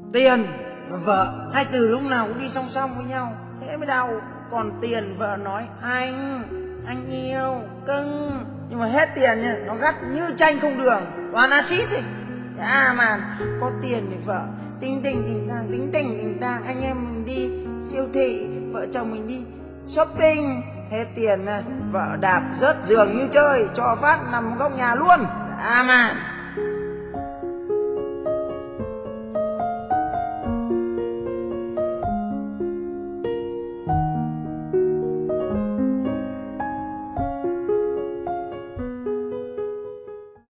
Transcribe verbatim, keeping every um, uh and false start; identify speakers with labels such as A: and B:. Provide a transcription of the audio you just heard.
A: Tiền và vợ, hai từ lúc nào cũng đi song song với nhau, thế mới đau. Còn tiền vợ nói anh, anh yêu, cưng, nhưng mà hết tiền nha, nó gắt như chanh không đường, toàn axit ấy. À mà có tiền thì vợ tính tình tình tang, tính tình tình tang, anh em mình đi siêu thị, vợ chồng mình đi shopping, hết tiền nè, vợ đạp rớt giường như chơi, cho phát nằm góc nhà luôn. À mà